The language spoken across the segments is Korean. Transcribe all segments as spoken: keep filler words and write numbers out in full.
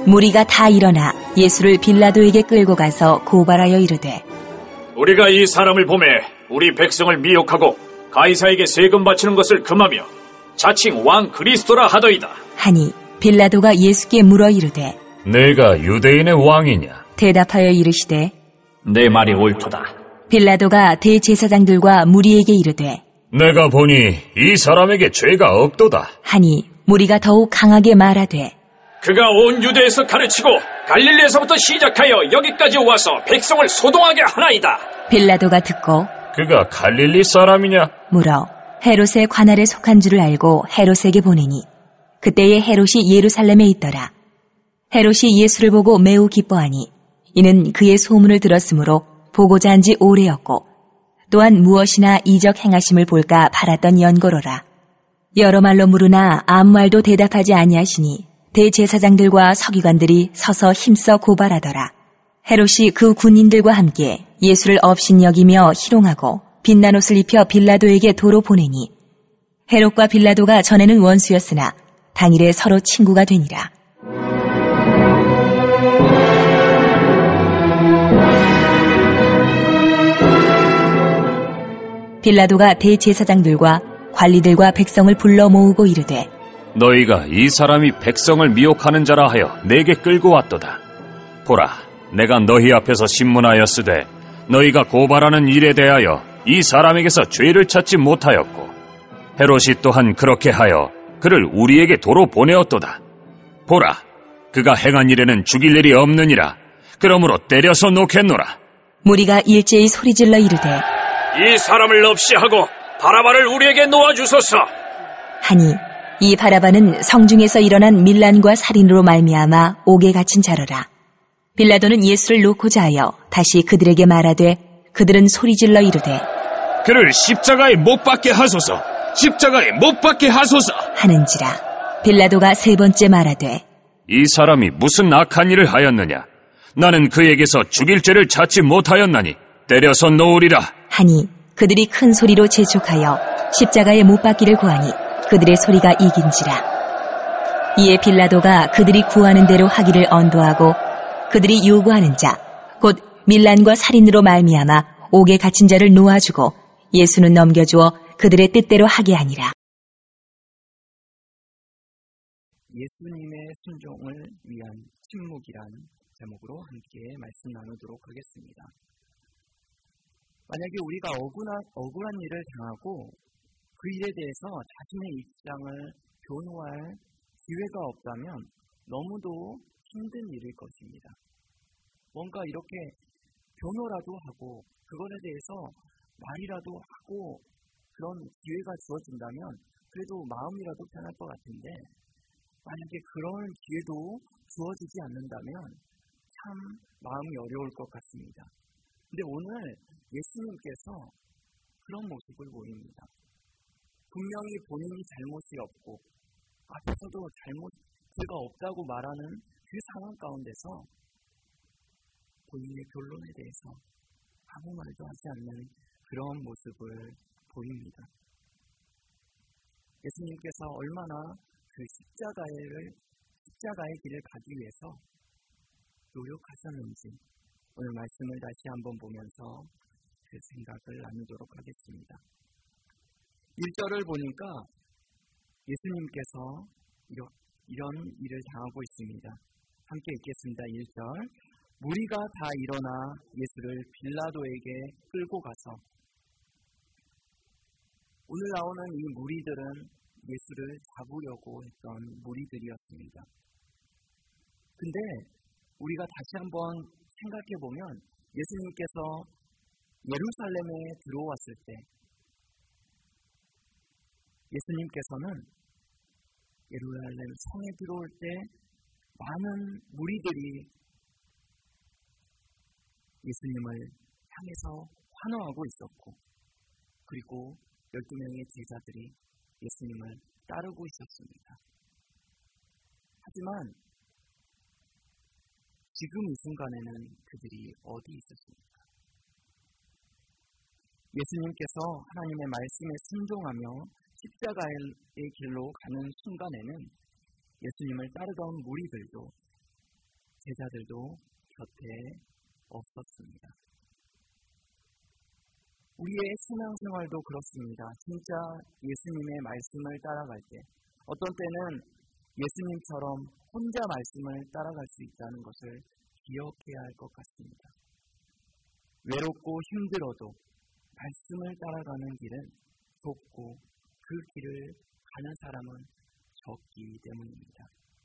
무리가 다 일어나 예수를 빌라도에게 끌고 가서 고발하여 이르되 우리가 이 사람을 보매 우리 백성을 미혹하고 가이사에게 세금 바치는 것을 금하며 자칭 왕 그리스도라 하더이다. 하니 빌라도가 예수께 물어 이르되 내가 유대인의 왕이냐? 대답하여 이르시되 내 말이 옳도다. 빌라도가 대제사장들과 무리에게 이르되 내가 보니 이 사람에게 죄가 없도다. 하니 무리가 더욱 강하게 말하되 그가 온 유대에서 가르치고 갈릴리에서부터 시작하여 여기까지 와서 백성을 소동하게 하나이다. 빌라도가 듣고 그가 갈릴리 사람이냐? 물어 헤롯의 관할에 속한 줄을 알고 헤롯에게 보내니 그때에 헤롯이 예루살렘에 있더라. 헤롯이 예수를 보고 매우 기뻐하니 이는 그의 소문을 들었으므로 보고자 한 지 오래였고 또한 무엇이나 이적 행하심을 볼까 바랐던 연고로라. 여러 말로 물으나 아무 말도 대답하지 아니하시니 대제사장들과 서기관들이 서서 힘써 고발하더라. 헤롯이 그 군인들과 함께 예수를 업신여기며 희롱하고 빛난 옷을 입혀 빌라도에게 도로 보내니 헤롯과 빌라도가 전에는 원수였으나 당일에 서로 친구가 되니라. 빌라도가 대제사장들과 관리들과 백성을 불러 모으고 이르되 너희가 이 사람이 백성을 미혹하는 자라 하여 내게 끌고 왔도다. 보라, 내가 너희 앞에서 신문하였으되 너희가 고발하는 일에 대하여 이 사람에게서 죄를 찾지 못하였고 헤롯이 또한 그렇게 하여 그를 우리에게 도로 보내었도다. 보라, 그가 행한 일에는 죽일 일이 없느니라. 그러므로 때려서 놓겠노라. 무리가 일제히 소리질러 이르되 이 사람을 없이 하고 바라바를 우리에게 놓아주소서. 하니 이 바라바는 성중에서 일어난 밀란과 살인으로 말미암아 옥에 갇힌 자로라. 빌라도는 예수를 놓고자 하여 다시 그들에게 말하되 그들은 소리질러 이르되 그를 십자가에 못 박게 하소서. 십자가에 못 박게 하소서 하는지라. 빌라도가 세 번째 말하되 이 사람이 무슨 악한 일을 하였느냐? 나는 그에게서 죽일 죄를 찾지 못하였나니 때려서 놓으리라. 하니 그들이 큰 소리로 재촉하여 십자가에 못 박기를 구하니 그들의 소리가 이긴지라. 이에 빌라도가 그들이 구하는 대로 하기를 언도하고 그들이 요구하는 자 곧 밀란과 살인으로 말미암아 옥에 갇힌 자를 놓아주고 예수는 넘겨주어 그들의 뜻대로 하게 하니라. 예수님의 순종을 위한 침묵이란 제목으로 함께 말씀 나누도록 하겠습니다. 만약에 우리가 억울한, 억울한 일을 당하고 그 일에 대해서 자신의 입장을 변호할 기회가 없다면 너무도 힘든 일일 것입니다. 뭔가 이렇게 변호라도 하고 그것에 대해서 말이라도 하고 그런 기회가 주어진다면 그래도 마음이라도 편할 것 같은데 만약에 그런 기회도 주어지지 않는다면 참 마음이 어려울 것 같습니다. 근데 오늘 예수님께서 그런 모습을 보입니다. 분명히 본인이 잘못이 없고 앞에서도 잘못, 죄가 없다고 말하는 그 상황 가운데서 본인의 결론에 대해서 아무 말도 하지 않는 그런 모습을 보입니다. 예수님께서 얼마나 그 십자가를, 십자가의 길을 가기 위해서 노력하셨는지 오늘 말씀을 다시 한번 보면서 그 생각을 나누도록 하겠습니다. 일 절을 보니까 예수님께서 이런, 이런 일을 당하고 있습니다. 함께 읽겠습니다. 일 절. 무리가 다 일어나 예수를 빌라도에게 끌고 가서 오늘 나오는 이 무리들은 예수를 잡으려고 했던 무리들이었습니다. 근데 우리가 다시 한번 생각해보면 예수님께서 예루살렘에 들어왔을 때 예수님께서는 예루살렘 성에 들어올 때 많은 무리들이 예수님을 향해서 환호하고 있었고 그리고 열두 명의 제자들이 예수님을 따르고 있었습니다. 하지만 지금 이 순간에는 그들이 어디 있었습니까? 예수님께서 하나님의 말씀에 순종하며 십자가의 길로 가는 순간에는 예수님을 따르던 무리들도 제자들도 곁에 없었습니다. 우리의 신앙생활도 그렇습니다. 진짜 예수님의 말씀을 따라갈 때, 어떤 때는 예수님처럼 혼자 말씀을 따라갈 수 있다는 것을 기억해야 할 것 같습니다. 외롭고 힘들어도 말씀을 따라가는 길은 좁고 그 길을 가는 사람은 적기 때문입니다.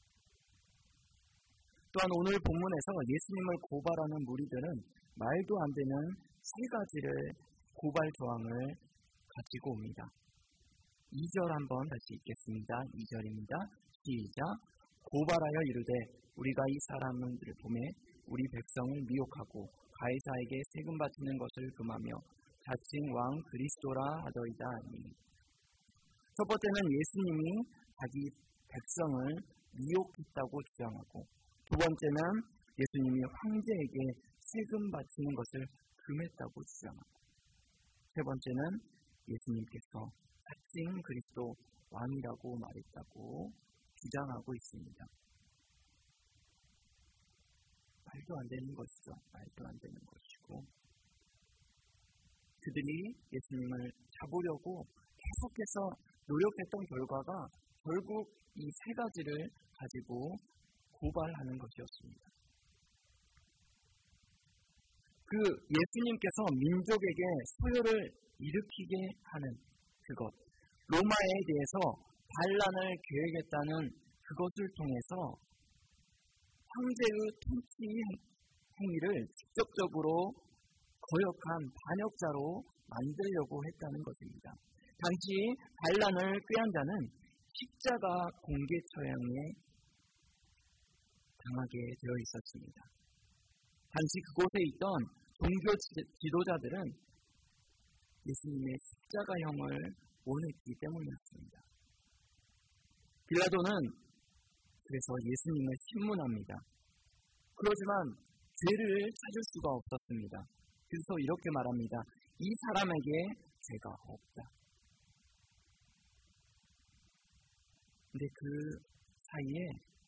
또한 오늘 본문에서 예수님을 고발하는 무리들은 말도 안 되는 세 가지를 고발 조항을 가지고 옵니다. 이 절 한번 다시 읽겠습니다. 이 절입니다. 시작. 고발하여 이르되 우리가 이 사람들을 보매 우리 백성을 미혹하고 가이사에게 세금 바치는 것을 금하며 자칭 왕 그리스도라 하더이다 하니. 첫 번째는 예수님이 자기 백성을 미혹했다고 주장하고, 두 번째는 예수님이 황제에게 세금 바치는 것을 금했다고 주장하고, 세 번째는 예수님께서 자칭 그리스도 왕이라고 말했다고 주장하고 있습니다. 말도 안 되는 것이죠. 말도 안 되는 것이고, 그들이 예수님을 잡으려고 계속해서 노력했던 결과가 결국 이 세 가지를 가지고 고발하는 것이었습니다. 그 예수님께서 민족에게 소요를 일으키게 하는 그것, 로마에 대해서 반란을 계획했다는 그것을 통해서 황제의 통치 행위를 직접적으로 거역한 반역자로 만들려고 했다는 것입니다. 당시 반란을 꾀한 자는 십자가 공개 처형에 당하게 되어 있었습니다. 당시 그곳에 있던 종교 지도자들은 예수님의 십자가형을 원했기 때문이었습니다. 빌라도는 그래서 예수님을 신문합니다. 그러지만 죄를 찾을 수가 없었습니다. 그래서 이렇게 말합니다. 이 사람에게 죄가 없다. 근데 그 사이에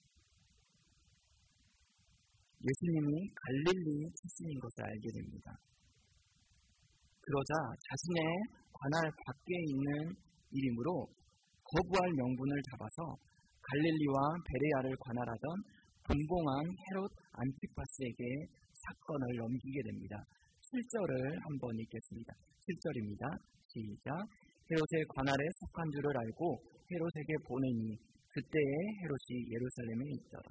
예수님이 갈릴리 출신인 것을 알게 됩니다. 그러자 자신의 관할 밖에 있는 일이므로 거부할 명분을 잡아서 갈릴리와 베레아를 관할하던 분봉한 헤롯 안티파스에게 사건을 넘기게 됩니다. 칠 절을 한번 읽겠습니다. 칠 절입니다. 시작. 헤롯의 관할에 속한 줄을 알고 헤롯에게 보내니 그때에 헤롯이 예루살렘에 있더라.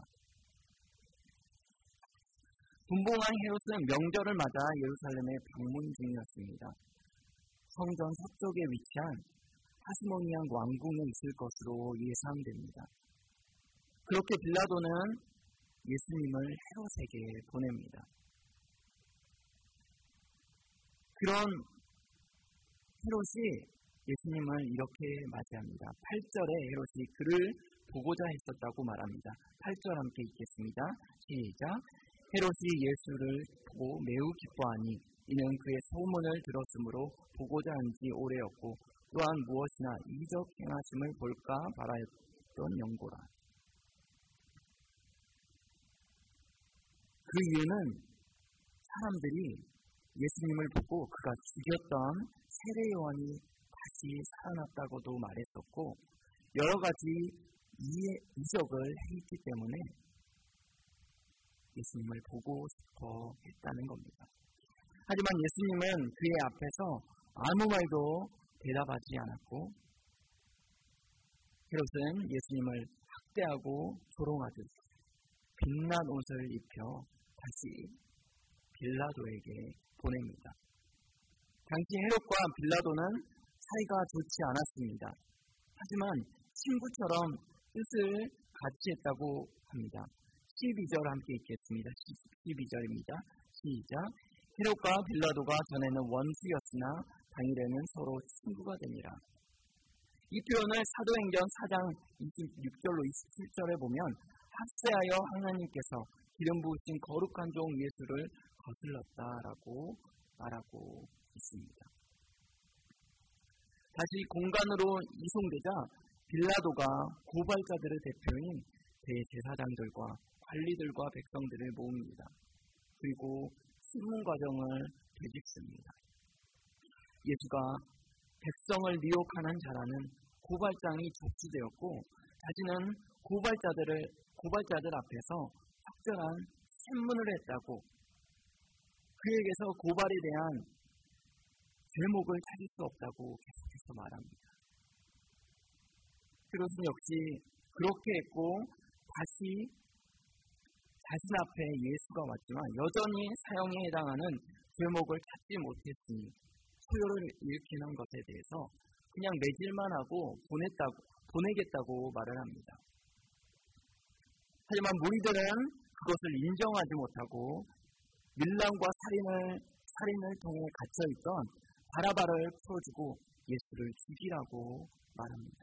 분봉한 헤롯은 명절을 맞아 예루살렘에 방문 중이었습니다. 성전 서쪽에 위치한 하스모니안 왕궁에 있을 것으로 예상됩니다. 그렇게 빌라도는 예수님을 헤롯에게 보냅니다. 그런 헤롯이 예수님을 이렇게 맞이합니다. 팔 절에 헤롯이 그를 보고자 했었다고 말합니다. 팔 절 함께 읽겠습니다. 시작. 헤롯이 예수를 보고 매우 기뻐하니 이는 그의 소문을 들었으므로 보고자 한 지 오래였고 또한 무엇이나 이적 행하심을 볼까 바라였던 연고라. 그 이유는 사람들이 예수님을 보고 그가 죽였던 세례 요한이 다시 살아났다고도 말했었고 여러 가지 이적을 했기 때문에 예수님을 보고 싶어 했다는 겁니다. 하지만 예수님은 그의 앞에서 아무 말도 대답하지 않았고 헤롯은 예수님을 학대하고 조롱하듯 빛난 옷을 입혀 다시 빌라도에게 보냅니다. 당시 헤롯과 빌라도는 사이가 좋지 않았습니다. 하지만 친구처럼 뜻을 같이 했다고 합니다. 십이 절 함께 읽겠습니다. 십이 절입니다. 시작. 헤롯과 빌라도가 전에는 원수였으나 당일에는 서로 친구가 되니라. 이 표현을 사도행전 사 장 이십육 절로 이십칠 절에 보면 합세하여 하나님께서 기름 부으신 거룩한 종 예수를 거슬렀다라고 말하고 있습니다. 다시 공간으로 이송되자 빌라도가 고발자들의 대표인 대제사장들과 관리들과 백성들을 모읍니다. 그리고 신문 과정을 되짚습니다. 예수가 백성을 미혹하는 자라는 고발장이 접수되었고 자신은 고발자들을 고발자들 앞에서 적절한 신문을 했다고 그에게서 고발에 대한 제목을 찾을 수 없다고 계속해서 말합니다. 그것은 역시 그렇게 했고 다시 자신 앞에 예수가 왔지만 여전히 사형에 해당하는 제목을 찾지 못했으니 소요를 일으키는 것에 대해서 그냥 매질만 하고 보냈다고, 보내겠다고 말을 합니다. 하지만 무리들은 그것을 인정하지 못하고 밀란과 살인을, 살인을 통해 갇혀있던 바라바를 풀어주고 예수를 죽이라고 말합니다.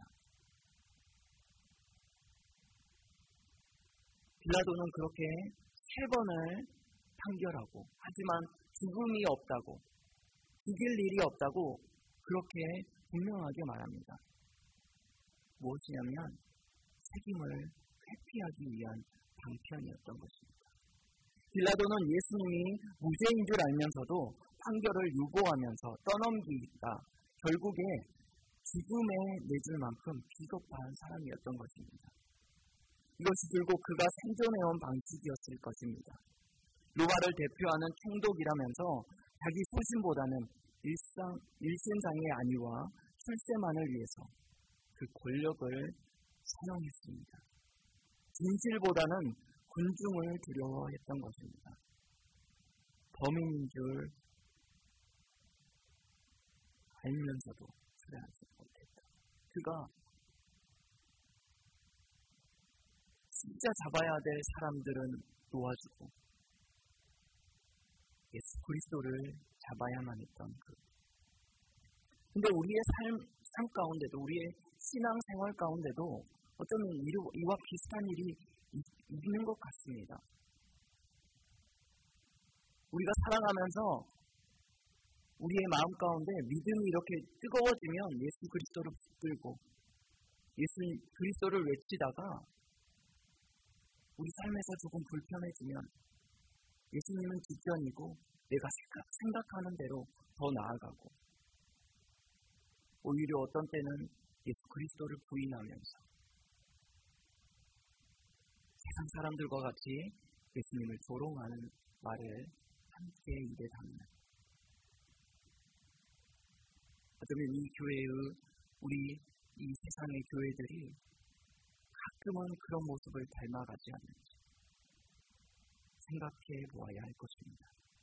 빌라도는 그렇게 세 번을 판결하고 하지만 죽음이 없다고 죽일 일이 없다고 그렇게 분명하게 말합니다. 무엇이냐면 책임을 회피하기 위한 방편이었던 것입니다. 빌라도는 예수님이 무죄인 줄 알면서도 판결을 유보하면서 떠넘기다 결국에 죽음에 내줄 만큼 비겁한 사람이었던 것입니다. 이것이 결국 그가 생존해온 방식이었을 것입니다. 로마를 대표하는 총독이라면서 자기 소신보다는 일상, 일신상의 안위와 출세만을 위해서 그 권력을 사용했습니다. 진실보다는 군중을 두려워했던 것입니다. 범인인 줄 알면서도 처리하지 못했다. 그가 진짜 잡아야 될 사람들은 놓아주고 예수 그리스도를 잡아야만 했던 그. 근데 우리의 삶, 삶 가운데도 우리의 신앙생활 가운데도 어쩌면 이와 비슷한 일이 있는 것 같습니다. 우리가 살아가면서 우리의 마음 가운데 믿음이 이렇게 뜨거워지면 예수 그리스도를 붙들고 예수 그리스도를 외치다가 우리 삶에서 조금 불편해지면 예수님은 뒷전이고 내가 생각하는 대로 더 나아가고 오히려 어떤 때는 예수 그리스도를 부인하면서 세상 사람들과 같이 예수님을 조롱하는 말을 함께 입에 담는 어쩌면 이 교회의 우리 이 세상의 교회들이 가끔은 그런 모습을 닮아가지 않는지 생각해 보아야 할 것입니다.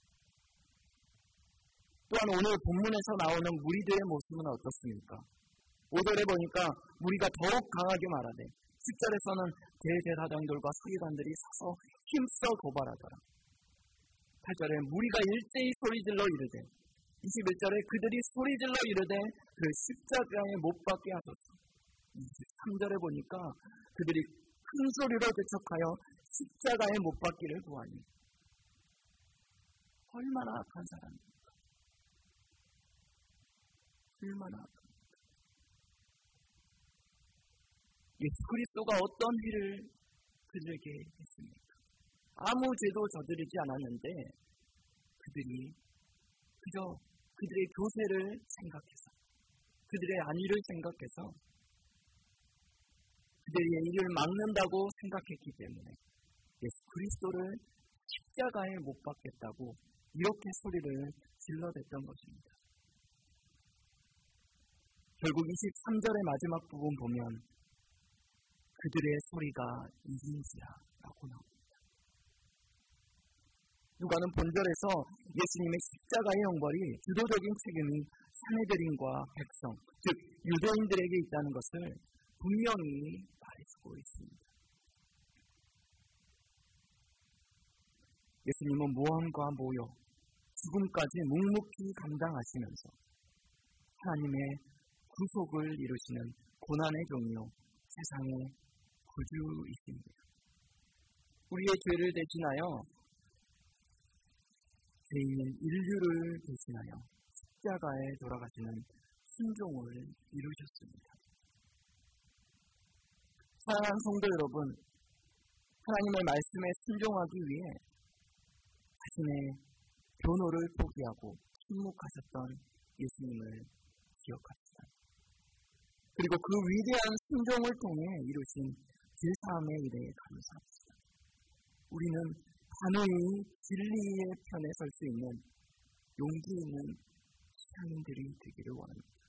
또한 오늘 본문에서 나오는 무리들의 모습은 어떻습니까? 오 절에 보니까 무리가 더욱 강하게 말하되 십 절에서는 대제사장들과 서기관들이 서서 힘써 고발하더라. 팔 절에 무리가 일제히 소리질러 이르되 이십일 절에 그들이 소리질러 이르되 그 십자가에 못 박게 하소서. 이십삼 절에 보니까 그들이 큰 소리로 대척하여 십자가에 못 박기를 구하니 얼마나 악한 사람입니까? 얼마나 악합니까? 예수 그리스도가 어떤 일을 그들에게 했습니까? 아무 죄도 저지르지 않았는데 그들이 그저 그들의 교세를 생각해서 그들의 안위를 생각해서 그들의 일을 막는다고 생각했기 때문에 예수 그리스도를 십자가에 못 박겠다고 이렇게 소리를 질러댔던 것입니다. 결국 이십삼 절의 마지막 부분 보면 그들의 소리가 이긴지라라고 나옵니다. 누가는 본절에서 예수님의 십자가의 형벌이 주도적인 책임이 사내들인과 백성, 즉 유대인들에게 있다는 것을 분명히 말해주고 있습니다. 예수님은 모함과 모욕, 죽음까지 묵묵히 감당하시면서 하나님의 구속을 이루시는 고난의 종이요 세상의 구주이십니다. 우리의 죄를 대신하여 죄인인 인류를 대신하여 십자가에 돌아가시는 순종을 이루셨습니다. 사랑하는 성도 여러분, 하나님의 말씀에 순종하기 위해 자신의 변호를 포기하고 침묵하셨던 예수님을 기억합시다. 그리고 그 위대한 순종을 통해 이루신 제사함의 일에 감사합시다. 우리는 단호히 진리의 편에 설 수 있는 용기 있는 신앙인들이 되기를 원합니다.